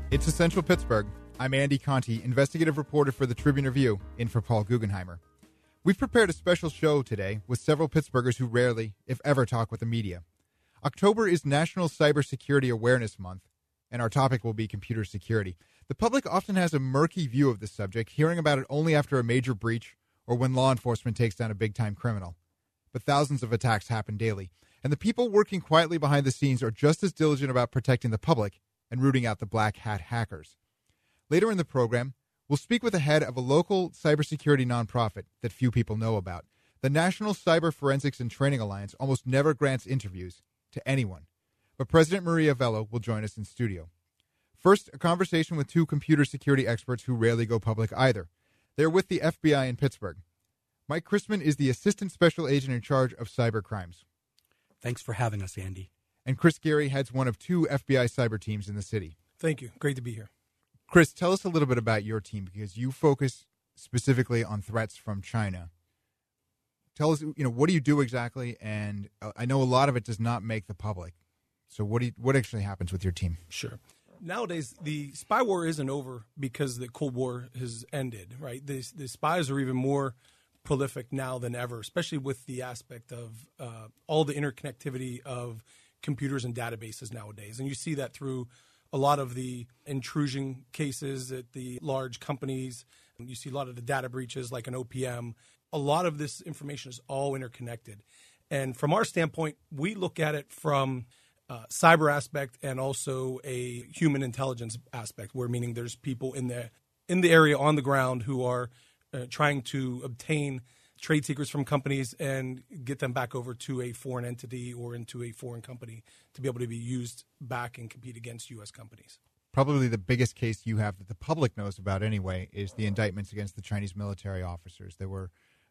It's Essential Pittsburgh. I'm Andy Conti, investigative reporter for the Tribune Review, in for Paul Guggenheimer. We've prepared a special show today with several Pittsburghers who rarely, if ever, talk with the media. October is National Cybersecurity Awareness Month, and our topic will be computer security. The public often has a murky view of this subject, hearing about it only after a major breach or when law enforcement takes down a big-time criminal. But thousands of attacks happen daily, and the people working quietly behind the scenes are just as diligent about protecting the public and rooting out the black hat hackers. Later in the program, we'll speak with the head of a local cybersecurity nonprofit that few people know about. The National Cyber Forensics and Training Alliance almost never grants interviews to anyone, but President Maria Vello will join us in studio. First, a conversation with two computer security experts who rarely go public either. They're with the FBI in Pittsburgh. Mike Christman is the Assistant Special Agent in charge of cyber crimes. Thanks for having us, Andy. And Chris Geary heads one of two FBI cyber teams in the city. Thank you. Great to be here. Chris, tell us a little bit about your team, because you focus specifically on threats from China. Tell us, what do you do exactly? And I know a lot of it does not make the public. So what actually happens with your team? Sure. Nowadays, the spy war isn't over because the Cold War has ended, right? The spies are even more prolific now than ever, especially with the aspect of all the interconnectivity of computers and databases nowadays. And you see that through a lot of the intrusion cases at the large companies. You see a lot of the data breaches like an OPM. A lot of this information is all interconnected. And from our standpoint, we look at it from cyber aspect and also a human intelligence aspect, where meaning there's people in the area on the ground who are trying to obtain trade secrets from companies and get them back over to a foreign entity or into a foreign company to be able to be used back and compete against U.S. companies. Probably the biggest case you have that the public knows about anyway is the indictments against the Chinese military officers. There were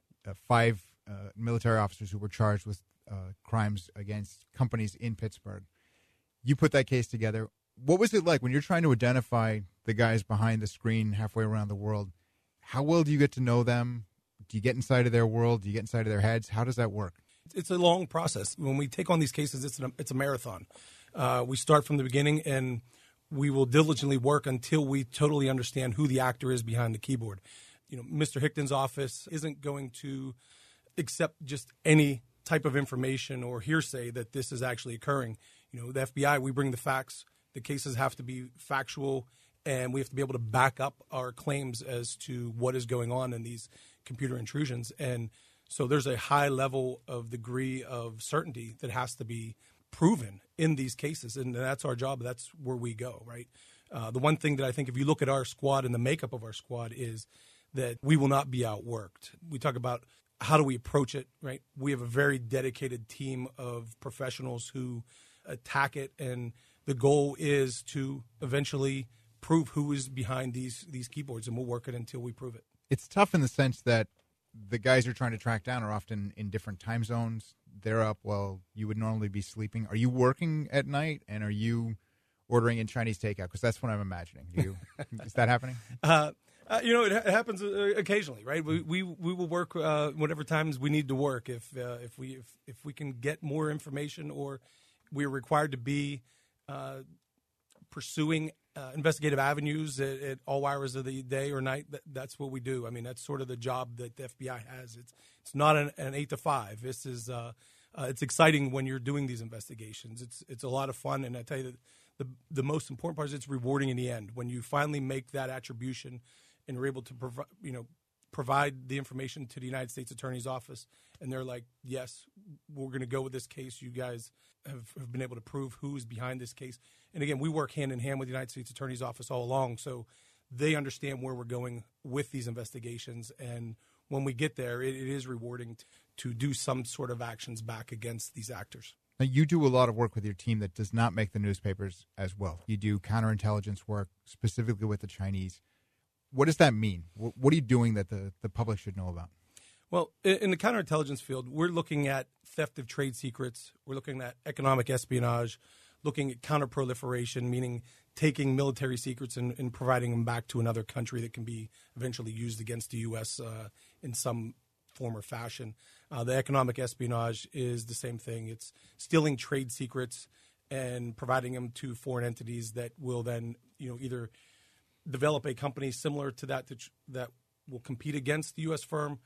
5 military officers who were charged with crimes against companies in Pittsburgh. You put that case together. What was it like when you're trying to identify the guys behind the screen halfway around the world? How well do you get to know them? Do you get inside of their world? Do you get inside of their heads? How does that work? It's a long process. When we take on these cases, it's a marathon. We start from the beginning, and we will diligently work until we totally understand who the actor is behind the keyboard. Mr. Hickton's office isn't going to accept just any type of information or hearsay that this is actually occurring. The FBI, we bring the facts. The cases have to be factual, and we have to be able to back up our claims as to what is going on in these computer intrusions. And so there's a high level of degree of certainty that has to be proven in these cases. And that's our job. That's where we go, right? The one thing that I think if you look at our squad and the makeup of our squad is that we will not be outworked. We talk about how do we approach it, right? We have a very dedicated team of professionals who attack it. And the goal is to eventually prove who is behind these keyboards, and we'll work it until we prove it. It's tough in the sense that the guys you're trying to track down are often in different time zones. They're up while you would normally be sleeping. Are you working at night, and are you ordering in Chinese takeout? Because that's what I'm imagining. Is that happening? It happens occasionally, right? We will work whatever times we need to work. If we can get more information, or we're required to be pursuing investigative avenues at all hours of the day or night, that's what we do. I mean, that's sort of the job that the FBI has. It's not an 8 to 5. This is it's exciting when you're doing these investigations. It's a lot of fun, and I tell you that the most important part is it's rewarding in the end when you finally make that attribution and are able to provide the information to the United States Attorney's Office, and they're like, yes, we're going to go with this case. You guys have been able to prove who is behind this case. And again, we work hand in hand with the United States Attorney's Office all along, so they understand where we're going with these investigations. And when we get there, it is rewarding to do some sort of actions back against these actors. Now, you do a lot of work with your team that does not make the newspapers as well. You do counterintelligence work specifically with the Chinese. What does that mean? What are you doing that the public should know about? Well, in the counterintelligence field, we're looking at theft of trade secrets. We're looking at economic espionage, looking at counterproliferation, meaning taking military secrets and providing them back to another country that can be eventually used against the U.S. In some form or fashion. The economic espionage is the same thing. It's stealing trade secrets and providing them to foreign entities that will then, either develop a company similar to that that will compete against the U.S. firm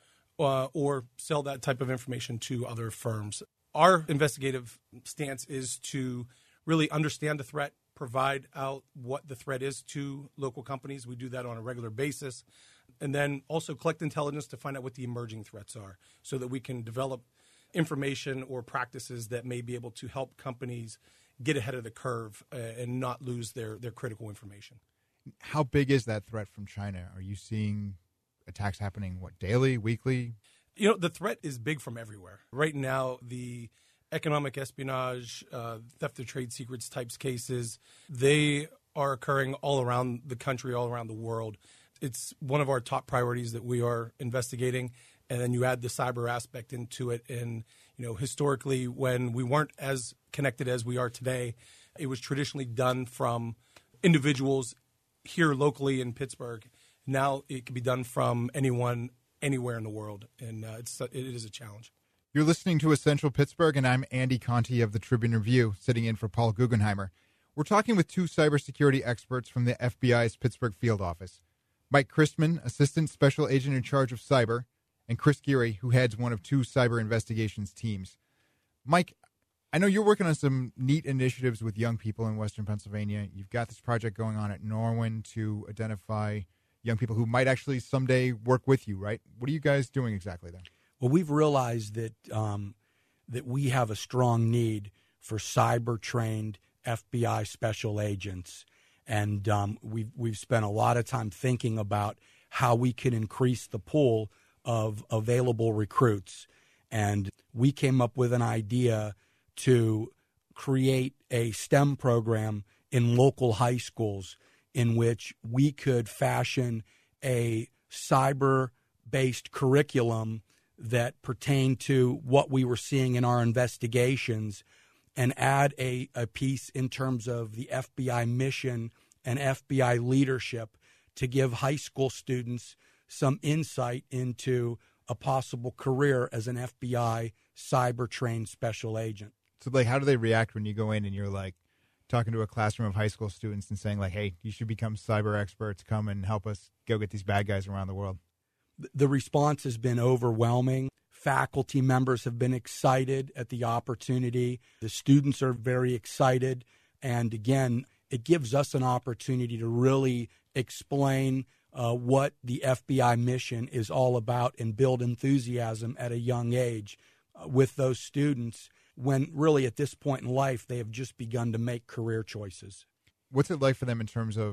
or sell that type of information to other firms. Our investigative stance is to really understand the threat, provide out what the threat is to local companies. We do that on a regular basis. And then also collect intelligence to find out what the emerging threats are so that we can develop information or practices that may be able to help companies get ahead of the curve and not lose their critical information. How big is that threat from China? Are you seeing attacks happening, daily, weekly? The threat is big from everywhere. Right now, the economic espionage, theft of trade secrets types cases, they are occurring all around the country, all around the world. It's one of our top priorities that we are investigating. And then you add the cyber aspect into it. And, historically, when we weren't as connected as we are today, it was traditionally done from individuals here locally in Pittsburgh. Now it can be done from anyone, anywhere in the world. And it is a challenge. You're listening to Essential Pittsburgh, and I'm Andy Conti of the Tribune Review, sitting in for Paul Guggenheimer. We're talking with two cybersecurity experts from the FBI's Pittsburgh field office. Mike Christman, Assistant Special Agent in charge of cyber, and Chris Geary, who heads one of two cyber investigations teams. Mike, I know you're working on some neat initiatives with young people in Western Pennsylvania. You've got this project going on at Norwin to identify young people who might actually someday work with you, right? What are you guys doing exactly there? Well, we've realized that that we have a strong need for cyber-trained FBI special agents, and we've spent a lot of time thinking about how we can increase the pool of available recruits. And we came up with an idea to create a STEM program in local high schools in which we could fashion a cyber-based curriculum that pertained to what we were seeing in our investigations and add a piece in terms of the FBI mission and FBI leadership to give high school students some insight into a possible career as an FBI cyber-trained special agent. So, how do they react when you go in and you're, talking to a classroom of high school students and saying, hey, you should become cyber experts, come and help us go get these bad guys around the world? The response has been overwhelming. Faculty members have been excited at the opportunity. The students are very excited. And again, it gives us an opportunity to really explain what the FBI mission is all about and build enthusiasm at a young age with those students when really at this point in life they have just begun to make career choices. What's it like for them in terms of,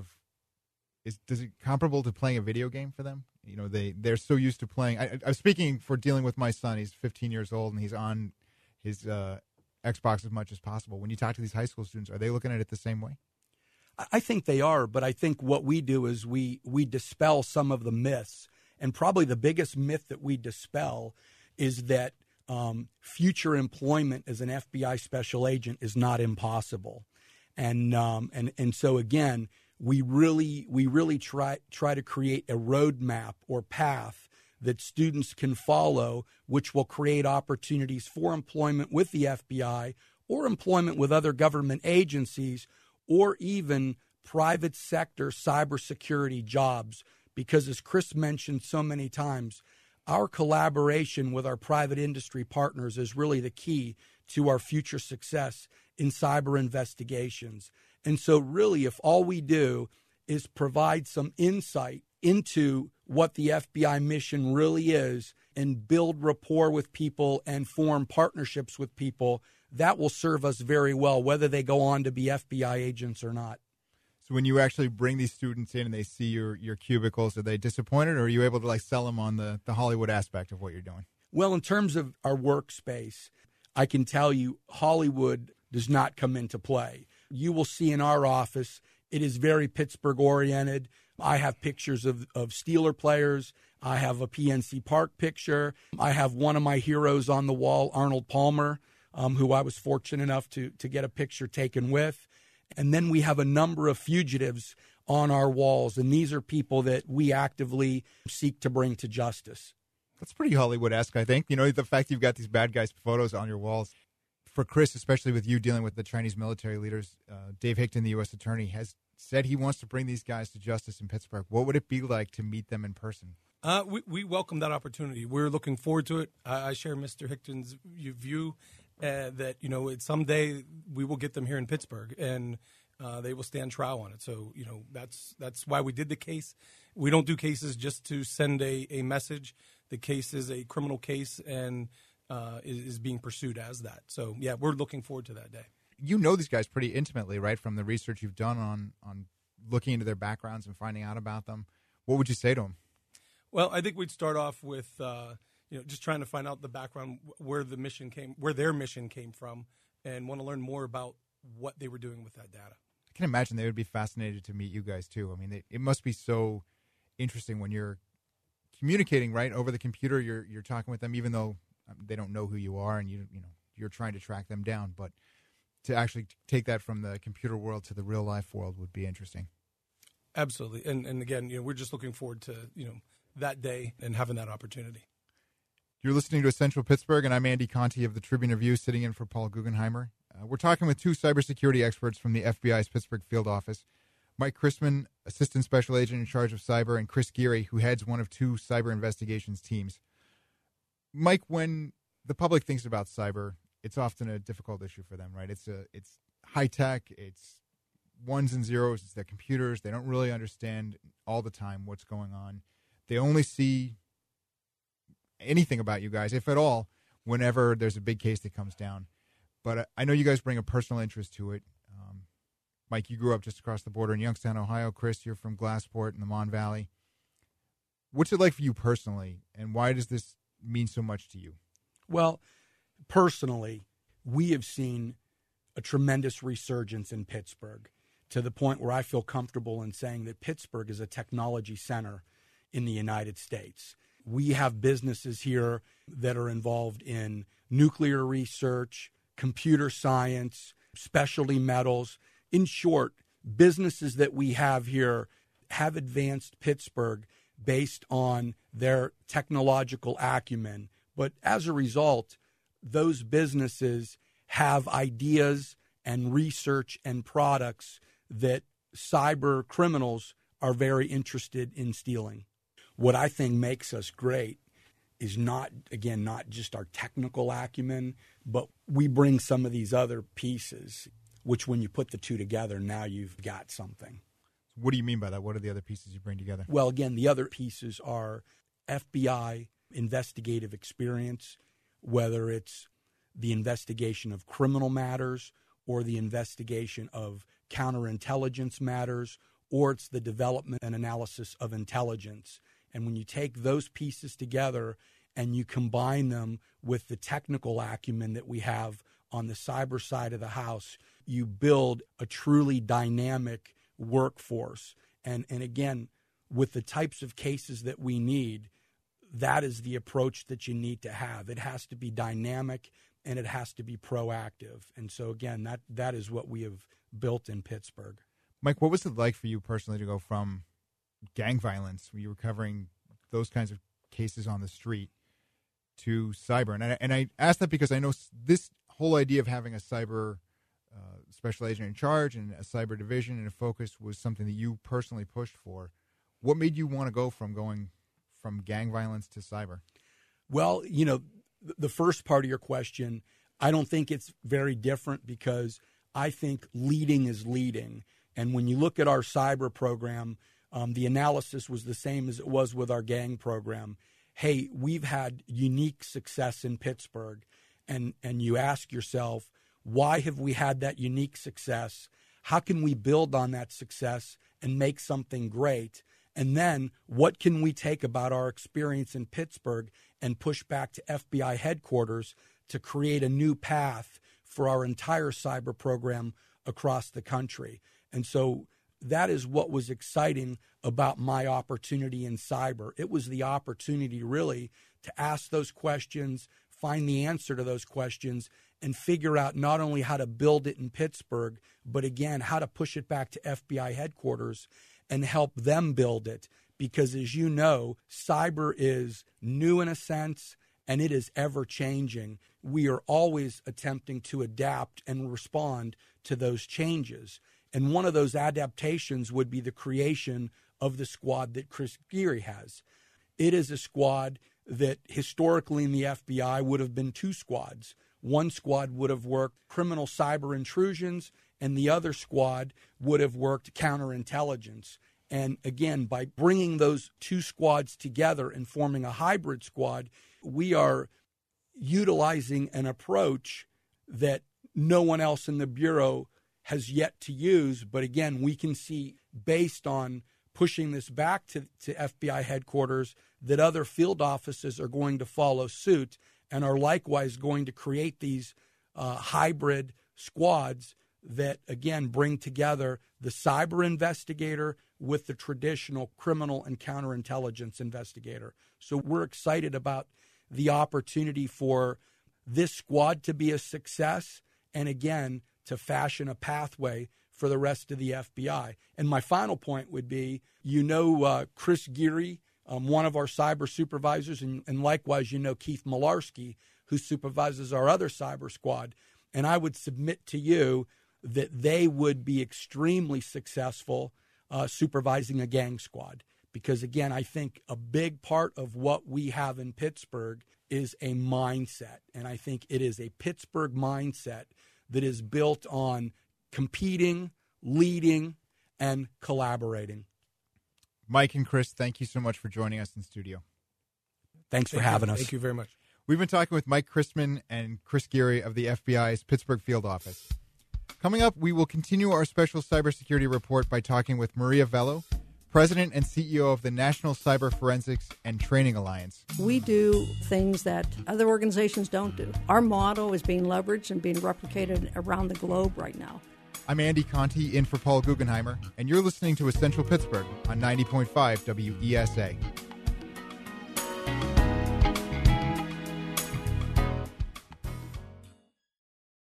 does it comparable to playing a video game for them? They're so used to playing. I was speaking for dealing with my son. He's 15 years old, and he's on his Xbox as much as possible. When you talk to these high school students, are they looking at it the same way? I think they are, but I think what we do is we dispel some of the myths. And probably the biggest myth that we dispel is that future employment as an FBI special agent is not impossible. And so, again, we really try to create a roadmap or path that students can follow, which will create opportunities for employment with the FBI or employment with other government agencies or even private sector cybersecurity jobs. Because as Chris mentioned so many times, our collaboration with our private industry partners is really the key to our future success in cyber investigations. And so really, if all we do is provide some insight into what the FBI mission really is and build rapport with people and form partnerships with people, that will serve us very well, whether they go on to be FBI agents or not. So when you actually bring these students in and they see your cubicles, are they disappointed, or are you able to sell them on the Hollywood aspect of what you're doing? Well, in terms of our workspace, I can tell you Hollywood does not come into play. You will see in our office, it is very Pittsburgh-oriented. I have pictures of Steeler players. I have a PNC Park picture. I have one of my heroes on the wall, Arnold Palmer, who I was fortunate enough to get a picture taken with. And then we have a number of fugitives on our walls, and these are people that we actively seek to bring to justice. That's pretty Hollywood-esque, I think. The fact you've got these bad guys' photos on your walls. for Chris, especially with you dealing with the Chinese military leaders, Dave Hickton, the U.S. Attorney, has said he wants to bring these guys to justice in Pittsburgh. What would it be like to meet them in person? We welcome that opportunity. We're looking forward to it. I share Mr. Hickton's view that, someday we will get them here in Pittsburgh, and they will stand trial on it. So, that's why we did the case. We don't do cases just to send a message. The case is a criminal case and is being pursued as that. So, yeah, we're looking forward to that day. You know these guys pretty intimately, right, from the research you've done on looking into their backgrounds and finding out about them. What would you say to them? Well, I think we'd start off with just trying to find out the background, where their mission came from, and want to learn more about what they were doing with that data. I can imagine they would be fascinated to meet you guys too. I mean, it must be so interesting when you're communicating right over the computer. You're talking with them, even though they don't know who you are, and you're trying to track them down. But to actually take that from the computer world to the real life world would be interesting. Absolutely, and again, we're just looking forward to that day and having that opportunity. You're listening to Essential Pittsburgh, and I'm Andy Conti of the Tribune Review, sitting in for Paul Guggenheimer. We're talking with two cybersecurity experts from the FBI's Pittsburgh field office, Mike Chrisman, Assistant Special Agent in charge of cyber, and Chris Geary, who heads one of two cyber investigations teams. Mike, when the public thinks about cyber, it's often a difficult issue for them, right? It's high tech, it's ones and zeros, it's their computers. They don't really understand all the time what's going on. They only see anything about you guys, if at all, whenever there's a big case that comes down. But I know you guys bring a personal interest to it. Mike, you grew up just across the border in Youngstown, Ohio. Chris, you're from Glassport in the Mon Valley. What's it like for you personally, and why does this mean so much to you? Well, personally, we have seen a tremendous resurgence in Pittsburgh to the point where I feel comfortable in saying that Pittsburgh is a technology center in the United States. We have businesses here that are involved in nuclear research, computer science, specialty metals. In short, businesses that we have here have advanced Pittsburgh based on their technological acumen. But as a result, those businesses have ideas and research and products that cyber criminals are very interested in stealing. What I think makes us great is not just our technical acumen, but we bring some of these other pieces, which when you put the two together, now you've got something. What do you mean by that? What are the other pieces you bring together? Well, again, the other pieces are FBI investigative experience, whether it's the investigation of criminal matters or the investigation of counterintelligence matters, or it's the development and analysis of intelligence. And when you take those pieces together and you combine them with the technical acumen that we have on the cyber side of the house, you build a truly dynamic workforce. And again, with the types of cases that we need, that is the approach that you need to have. It has to be dynamic and it has to be proactive. And so, again, that is what we have built in Pittsburgh. Mike, what was it like for you personally to go from gang violence, when you were covering those kinds of cases on the street, to cyber? And I asked that because I know this whole idea of having a cyber special agent in charge and a cyber division and a focus was something that you personally pushed for. What made you want to go from gang violence to cyber? Well, the first part of your question, I don't think it's very different because I think leading is leading. And when you look at our cyber program, the analysis was the same as it was with our gang program. Hey, we've had unique success in Pittsburgh. And you ask yourself, why have we had that unique success? How can we build on that success and make something great? And then what can we take about our experience in Pittsburgh and push back to FBI headquarters to create a new path for our entire cyber program across the country? And so that is what was exciting about my opportunity in cyber. It was the opportunity really to ask those questions, find the answer to those questions, and figure out not only how to build it in Pittsburgh, but again, how to push it back to FBI headquarters and help them build it. Because as you know, cyber is new in a sense, and it is ever changing. we are always attempting to adapt and respond to those changes. And one of those adaptations would be the creation of the squad that Chris Geary has. It is a squad that historically in the FBI would have been two squads. One squad would have worked criminal cyber intrusions, and the other squad would have worked counterintelligence. And again, by bringing those two squads together and forming a hybrid squad, we are utilizing an approach that no one else in the Bureau has yet to use. But again, we can see, based on pushing this back to FBI headquarters, that other field offices are going to follow suit and are likewise going to create these hybrid squads that, again, bring together the cyber investigator with the traditional criminal and counterintelligence investigator. So we're excited about the opportunity for this squad to be a success and, again, to fashion a pathway for the rest of the FBI. And my final point would be, Chris Geary, one of our cyber supervisors, and likewise, Keith Malarski, who supervises our other cyber squad. And I would submit to you that they would be extremely successful supervising a gang squad. Because, again, I think a big part of what we have in Pittsburgh is a mindset. And I think it is a Pittsburgh mindset that is built on competing, leading, and collaborating. Mike and Chris, thank you so much for joining us in studio. Thanks for having us. Thank you very much. We've been talking with Mike Christman and Chris Geary of the FBI's Pittsburgh Field Office. Coming up, we will continue our special cybersecurity report by talking with Maria Vello, President and CEO of the National Cyber Forensics and Training Alliance. We do things that other organizations don't do. Our model is being leveraged and being replicated around the globe right now. I'm Andy Conti, in for Paul Guggenheimer, and you're listening to Essential Pittsburgh on 90.5 WESA.